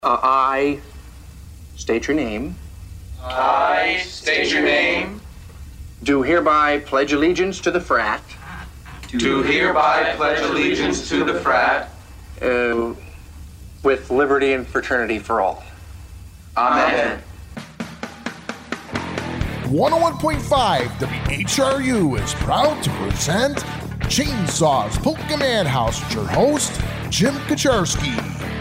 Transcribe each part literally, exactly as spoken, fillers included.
Uh, I state your name. I state your name. Do hereby pledge allegiance to the frat. Do hereby pledge allegiance to the frat. Uh, with liberty and fraternity for all. Amen. one oh one point five W H R U is proud to present Chainsaws Pokemon House with your host, Jim Kaczarski.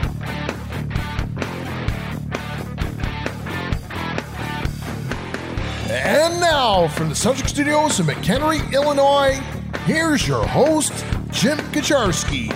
And now, from the Subject Studios in McHenry, Illinois, here's your host, Jim Kaczarski.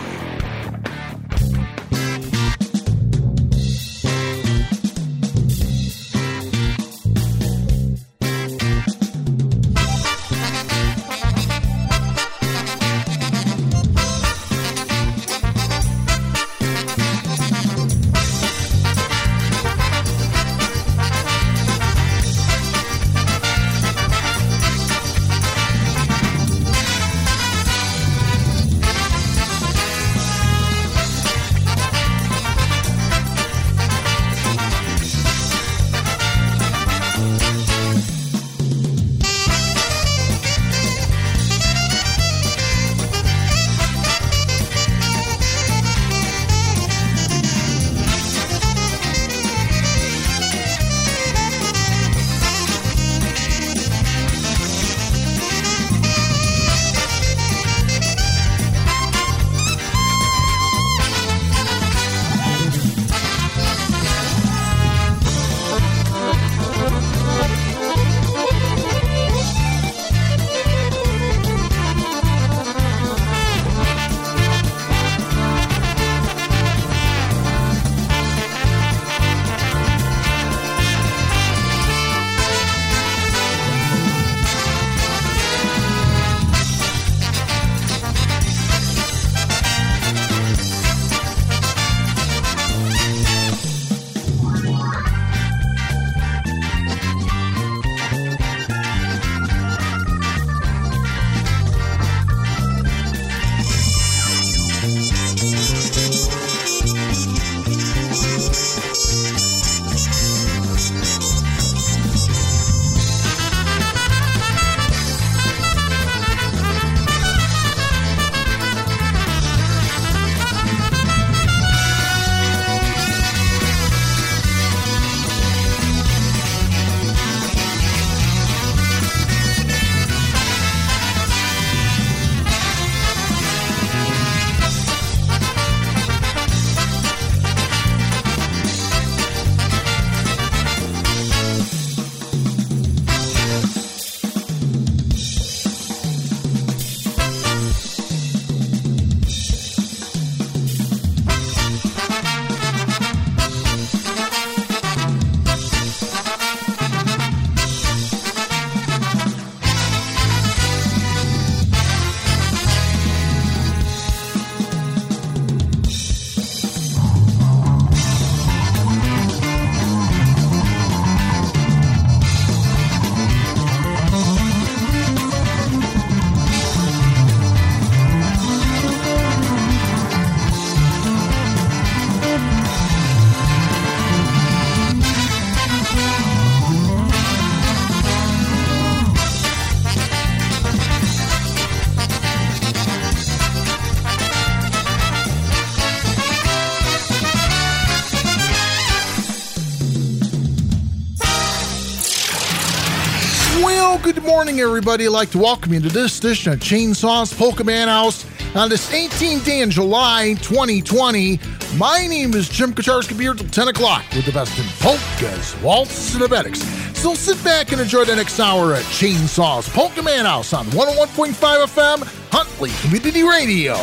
Good morning, everybody. I'd like to welcome you to this edition of Chainsaws Pokemon House on this eighteenth day in July twenty twenty. My name is Jim Kaczarski, here till ten o'clock with the best in polkas, waltzes, and abetics. So sit back and enjoy the next hour at Chainsaws Pokemon House on one oh one point five F M, Huntley Community Radio.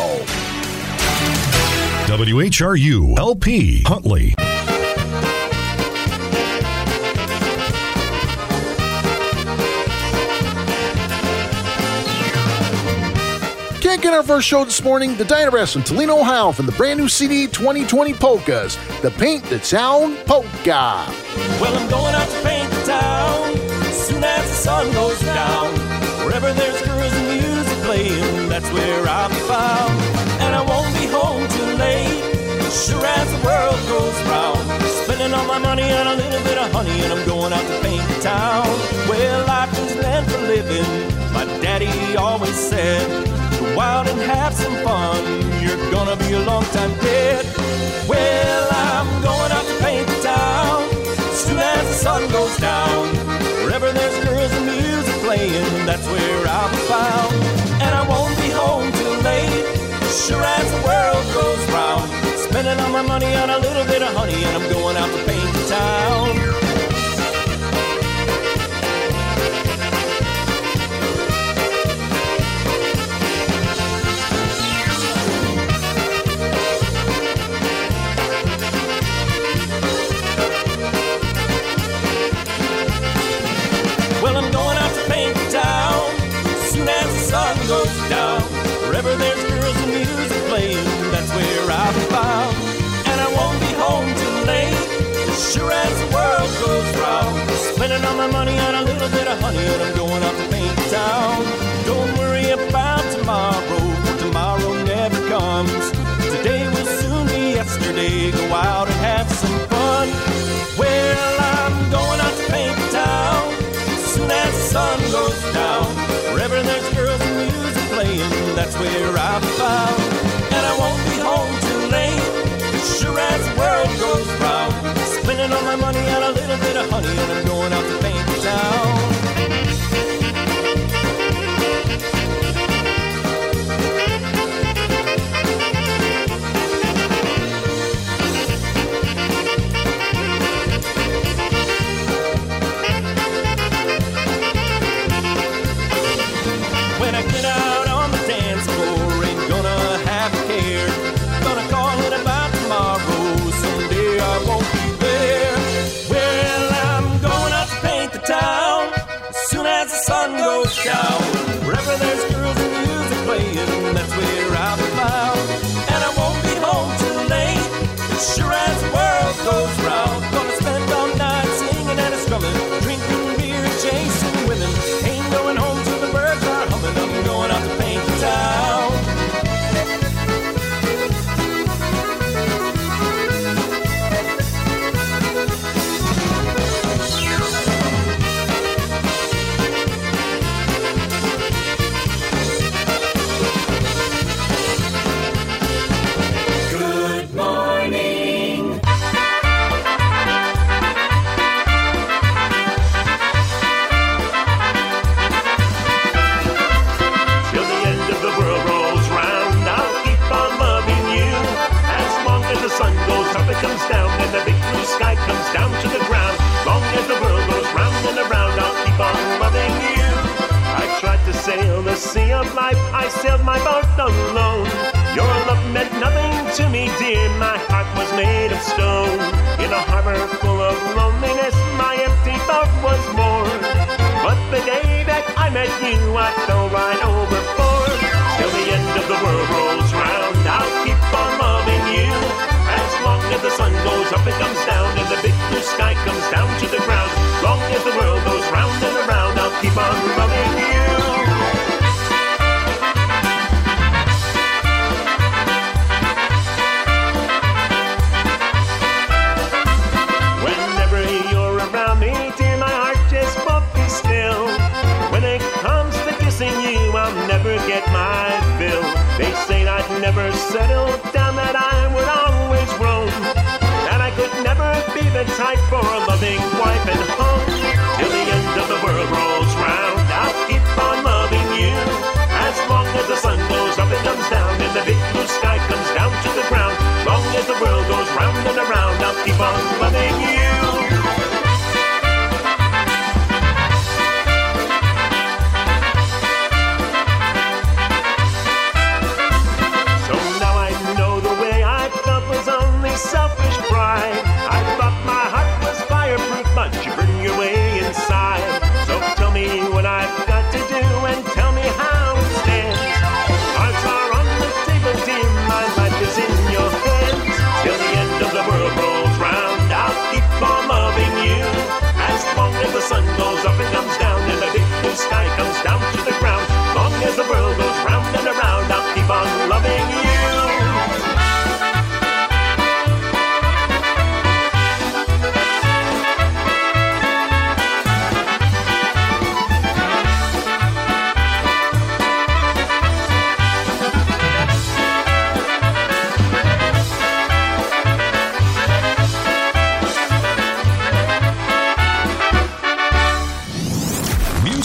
W H R U L P Huntley. Can't get our first show this morning, the Dynabrass from Toledo, Ohio, from the brand new C D twenty twenty Polkas, the Paint the Town Polka. Well, I'm going out to paint the town as soon as the sun goes down. Wherever there's girls and music playing, that's where I'll be found. And I won't be home too late, sure as the world goes round. my money and a little bit of honey, and I'm going out to paint the town. Well, life is meant for living, my daddy always said. Go out and have some fun, you're gonna be a long time dead. Well, I'm going out to paint the town, soon as the sun goes down. Wherever there's girls and music playing, that's where I'll be found. And I won't be home too late, sure as the world goes round. Spending all my money on a little bit of honey, and I'm going out to paint the town. Well, I'm going out to paint the town, soon as the sun goes down. Wherever there's girls and music playing, that's where I'll be found. And I won't be home too late, sure as the world goes round. Spending all my money on a little bit of honey, and I'm going out to paint the town. Don't worry about tomorrow, for tomorrow never comes. Today will soon be yesterday, go out and have some fun. Well, I'm going out to paint the town, soon as the sun goes down. Wherever there's girls and music playing, that's where I'll be found. And I won't be home too late, sure as the world goes round. Spending all my money on a little bit of honey, and I'm going out to paint the town. When I get out on the dance floor, ain't gonna have a care. Gonna call it about tomorrow, someday I won't be there. Well, I'm going out to paint the town, as soon as the sun goes down. Wherever there's girls and music playing, that's where I'll be found. And I won't be home too late, sure as the world goes round. Gonna spend all night singing and strumming, drinking beer, chasing women. Ain't going home till the birds are humming. I'm going out to paint the town. Good morning. Till the end of the world rolls round, I'll keep on loving you. As long as the sun goes up, it comes down, and the big blue sky comes down to the ground. Long as the world goes round and around, I'll keep on loving you. I tried to sail the sea of life, I sailed my boat alone. Your love meant nothing to me, dear, my heart was made of stone. In a harbor full of loneliness, my empty boat was moored. But the day that I met you, I fell right overboard. Till the end of the world rolls round, I'll keep on loving you. As long as the sun goes up and comes down, and the big blue sky comes down to the ground. Long as the world goes round and around, I'll keep on loving you. Whenever you're around me, dear, my heart just won't be still. When it comes to kissing you, I'll never get my fill. They say I'd never settle down, that I would always roam, that I could never be the type for a loving wife and home. Till the end of the world rolls round, I'll keep on loving you. As long as the sun goes up and comes down, and the big blue sky comes down to the ground. Long as the world goes round and around, I'll keep on loving you. So now I know the way I felt was only selfish pride. I thought my heart was fireproof, but you burned your way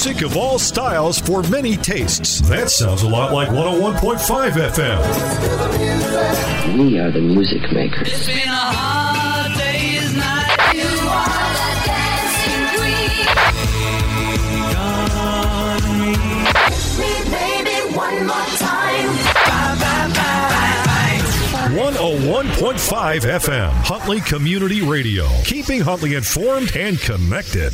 Music of all styles for many tastes. That sounds a lot like one oh one point five F M. We are the music makers. It's been a hard day's night. You are the dancing queen. Me, baby, one more time. Bye, bye, bye, bye. one oh one point five F M, Huntley Community Radio, keeping Huntley informed and connected.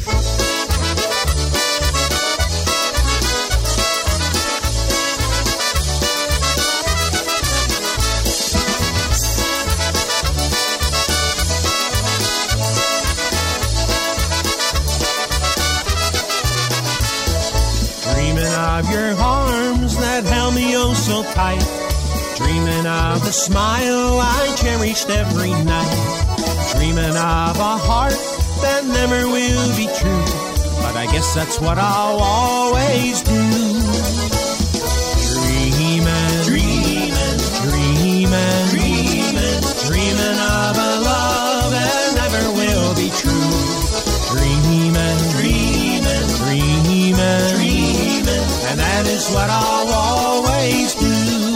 Dreaming of your arms that held me oh so tight. Dreaming of the smile I cherished every night. Dreaming of a heart that never will be true. But I guess that's what I'll always do. Dreaming, dreaming, dreaming, dreaming, dreaming of a love that never will be true. Dreaming, dreaming, dreaming, dreaming, and that is what I'll always do.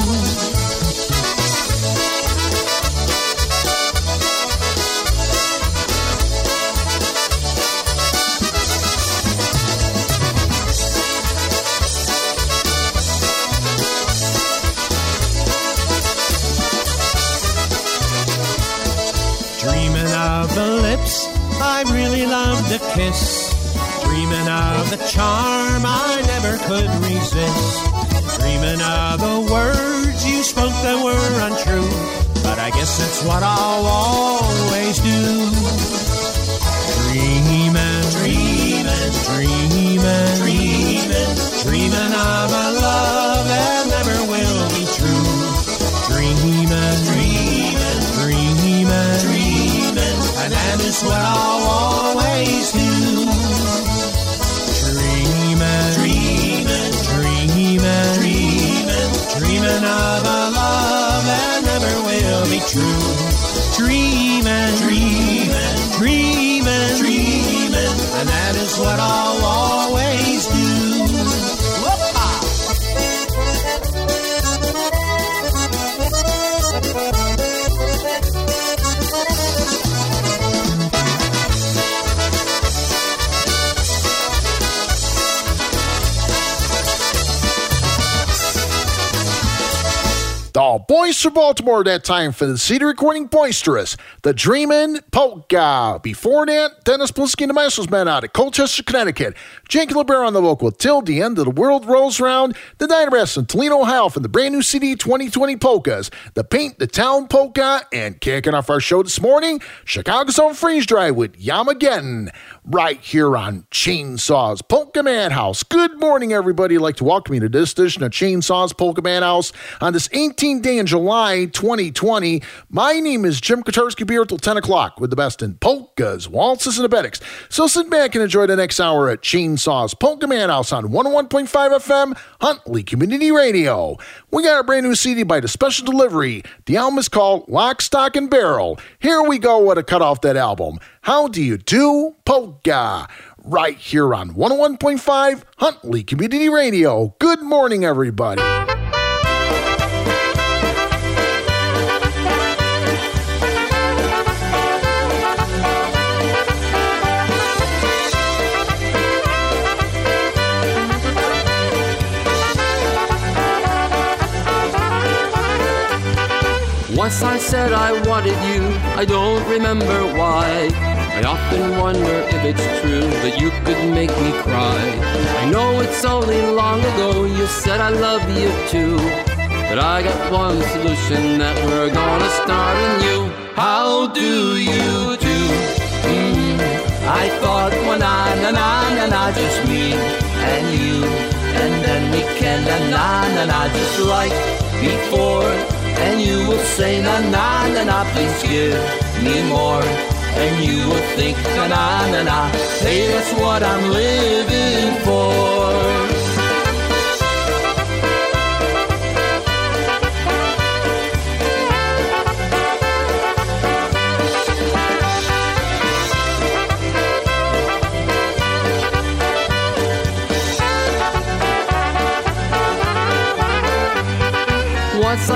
Dreaming of the lips I really loved to kiss. Dreaming of the charm I never could resist. Dreaming of the words you spoke that were untrue. But I guess that's what I'll always do. Dreaming, dreaming, dreaming, dreaming, dreaming of a love that never will be true. Dreaming, dreaming, dreaming, dreaming, and that is what I'll always do. Dreaming, dreaming, dreaming, dreaming, dreaming of a love that never will be true. Dreaming, dreaming, dreaming, dreaming, and that is what I'll always do. The boys from Baltimore that time for the C D recording Boisterous, the Dreamin' Polka. Before that, Dennis Bliski and the Masters Men out of Colchester, Connecticut. Jake LeBear on the vocal till the end of the world rolls round. The Dynabrass in Toledo, Ohio from the brand new C D twenty twenty Polkas. The Paint the Town Polka. And kicking off our show this morning, Chicago's own Freeze Dry with Yamageddon. Right here on Chainsaws Polka Madhouse. Good morning, everybody. I'd like to welcome you to this edition of Chainsaws Polka Madhouse on this eighteenth day in July twenty twenty. My name is Jim Kotarski, here till ten o'clock with the best in polkas, waltzes, and abetics. So sit back and enjoy the next hour at Chainsaws Polka Madhouse on one oh one point five F M, Huntley Community Radio. We got a brand new C D by the Special Delivery. The album is called Lock, Stock, and Barrel. Here we go with a cut off that album. How do you do, polka? Right here on one oh one point five Huntley Community Radio. Good morning, everybody. Once I said I wanted you, I don't remember why. I often wonder if it's true that you could make me cry. I know it's only long ago you said I love you too, but I got one solution that we're gonna start anew. How do you do? Mm, I thought, well, na na na na na, just me and you, and then we can na na na na, just like before. And you will say, na na na na, please give me more. And you will think, na na na na, hey, that's what I'm living for.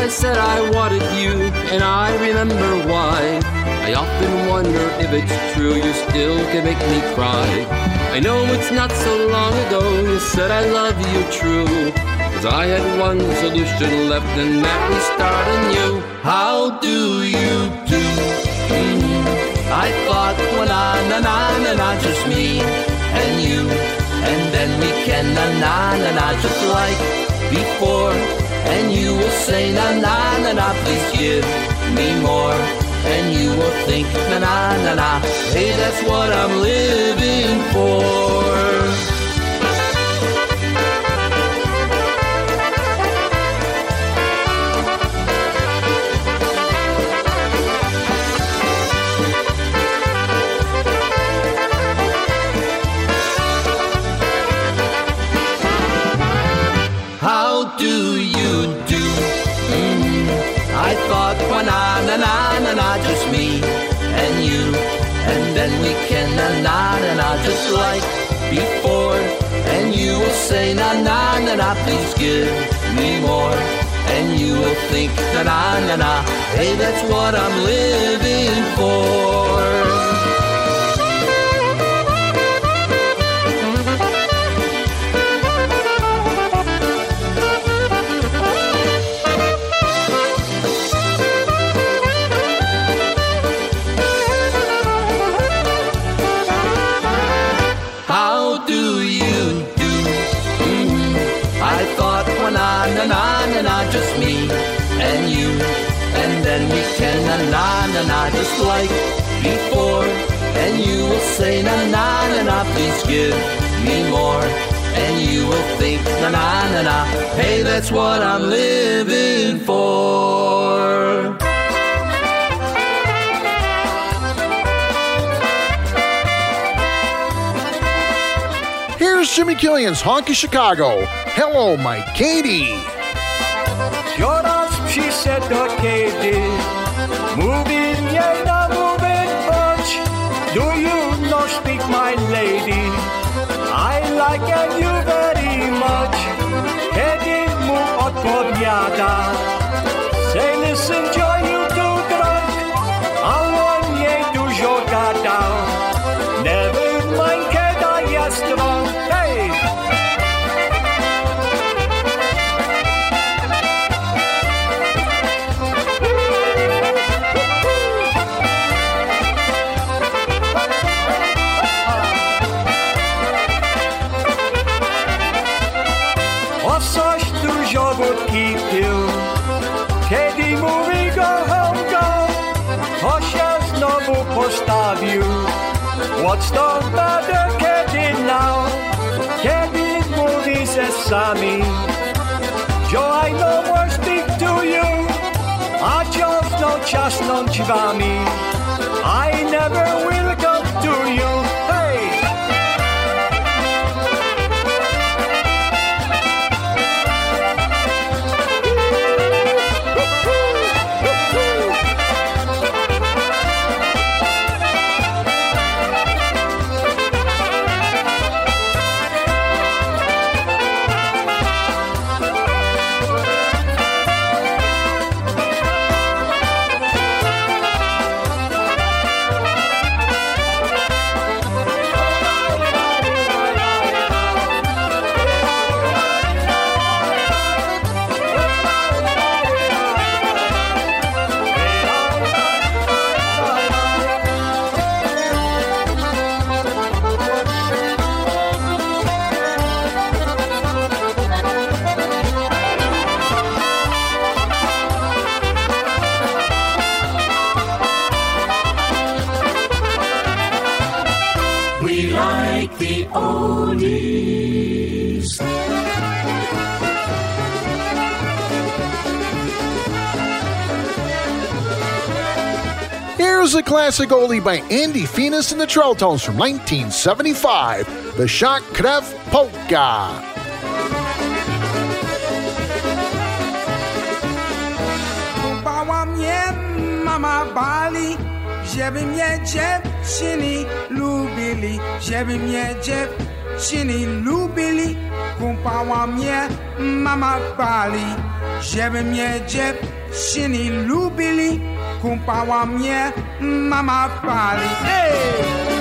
said I wanted you, and I remember why. I often wonder if it's true you still can make me cry. I know it's not so long ago you said I love you true, 'cause I had one solution left and that was starting you. How do you do? Mm-hmm. I thought, well, na na na na na, just me and you, and then we can na na na na, just like before. And you will say na na na na, please give me more. And you will think na na na na, hey, that's what I'm living for. How do you do? Mm-hmm. I thought, well, na na na na na, just me and you, and then we can na na na na, just like before. And you will say na na na na, please give me more. And you will think na na na na, hey, that's what I'm living for. Na na na na na, just me and you, and then we can na na na na, just like before. And you will say na na na na, please give me more. And you will think na na na na, hey, that's what I'm living for. Here's Jimmy Killian's Honky Chicago. Hello, my Katie. Joraz przyszedł do Katie. Moving, yeah, now moving, bunch. Do you not speak, my lady? I like you very much. Katie mu odpowiada. Say, listen, Joe, you too drunk. A on jej dużo gadał. Never mind, kiedy jest strong. Hey! Coś dużo wódki pił. Kiedy mówi go home go, to się znowu postawił. What's the matter, kiedy now? Kiedy mówi ze sami. Joe, I no more speak to you. A just no ciasnąć wami. I never will come to you. Hey! Here's a classic oldie by Andy Phoenix and the Trelltones from nineteen seventy-five, the Shock Krev Polka. Kupała mnie mama Bali, żeby mnie dziewczyny lubili, żeby mnie dziewczyny lubili. Kupała mnie mama Bali, żeby mnie dziewczyny dziewczyny lubili, kąpała mnie mama w pali. Hey!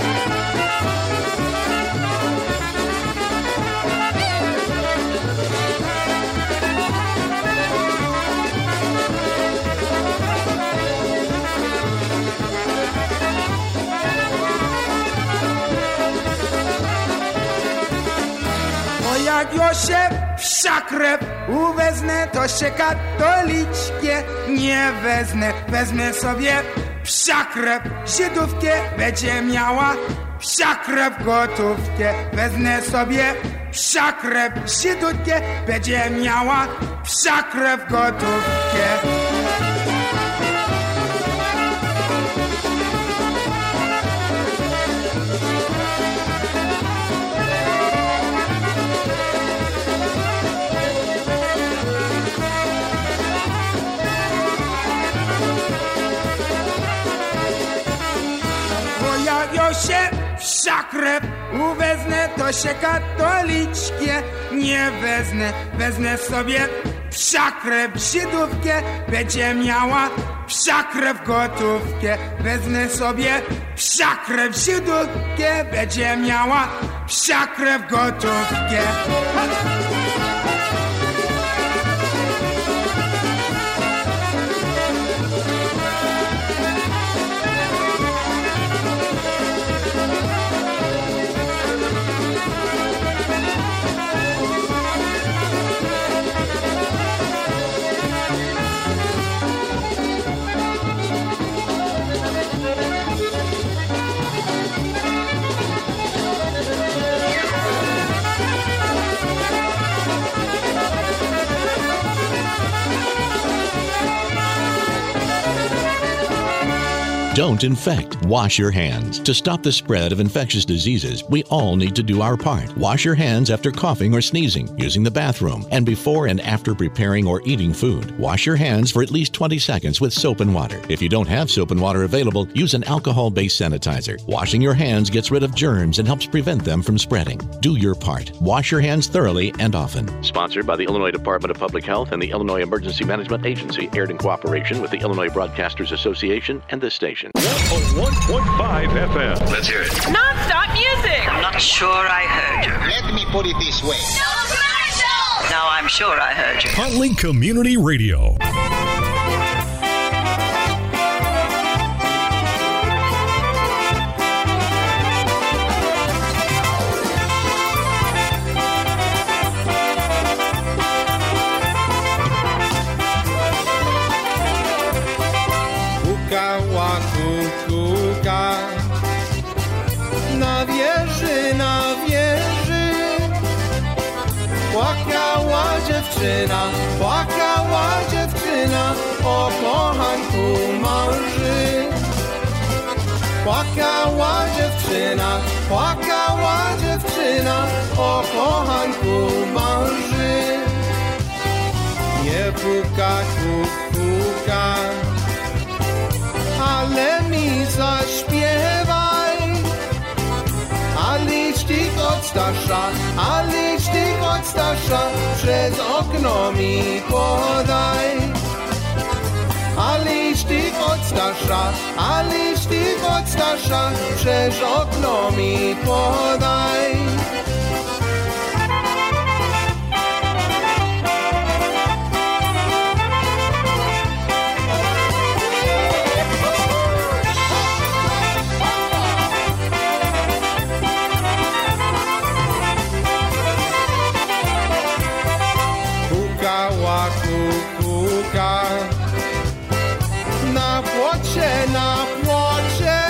Jak jo się psia krew uwezmę, to się katoliczkie nie wezmę. Wezmę sobie psia krew żydówkę, będzie miała psia krew gotówkę. Wezmę sobie psia krew żydówkę, będzie miała psia krew gotówkę. Się psia krew uwezmę, to się katoliczkie nie wezmę. Wezmę sobie psia krew żydówkę, będzie miała psia krew gotówkę. Wezmę sobie psia krew żydówkę, będzie miała psia krew gotówkę. Don't infect. Wash your hands. To stop the spread of infectious diseases, we all need to do our part. Wash your hands after coughing or sneezing, using the bathroom, and before and after preparing or eating food. Wash your hands for at least twenty seconds with soap and water. If you don't have soap and water available, use an alcohol-based sanitizer. Washing your hands gets rid of germs and helps prevent them from spreading. Do your part. Wash your hands thoroughly and often. Sponsored by the Illinois Department of Public Health and the Illinois Emergency Management Agency, aired in cooperation with the Illinois Broadcasters Association and this station. one oh one point five F M. Let's hear it. Non-stop music. I'm not sure I heard you. Let me put it this way. No commercials. Now I'm sure I heard you. Huntley Community Radio. Kukułka na wieży, na wieży płakała dziewczyna, płakała dziewczyna o kochanku męży. Płakała dziewczyna, płakała dziewczyna o kochanku męży. Nie puka kukułka, ale mi zaśpiewaj, a liścik od starsza, a liścik od starsza przez okno mi podaj. A liścik od starsza, a liścik od starsza przez okno mi podaj. Kukułka na płocie, na płocie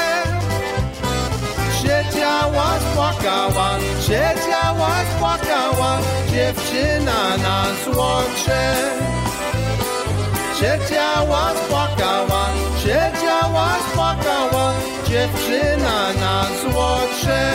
siedziała, spłakała, siedziała, spłakała dziewczyna na złocie. Siedziała, spłakała, siedziała, spłakała dziewczyna na złocie.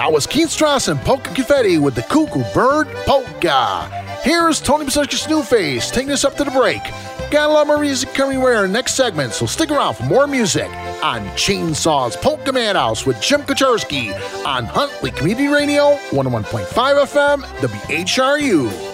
That was Keith Strauss and Polka Confetti with the Cuckoo Bird Polka. Here's Tony Pasuchka's New Face taking us up to the break. Got a lot more music coming right in our next segment, so stick around for more music on Chainsaw's Polka Madhouse with Jim Kaczorski on Huntley Community Radio, one oh one point five F M, W H R U.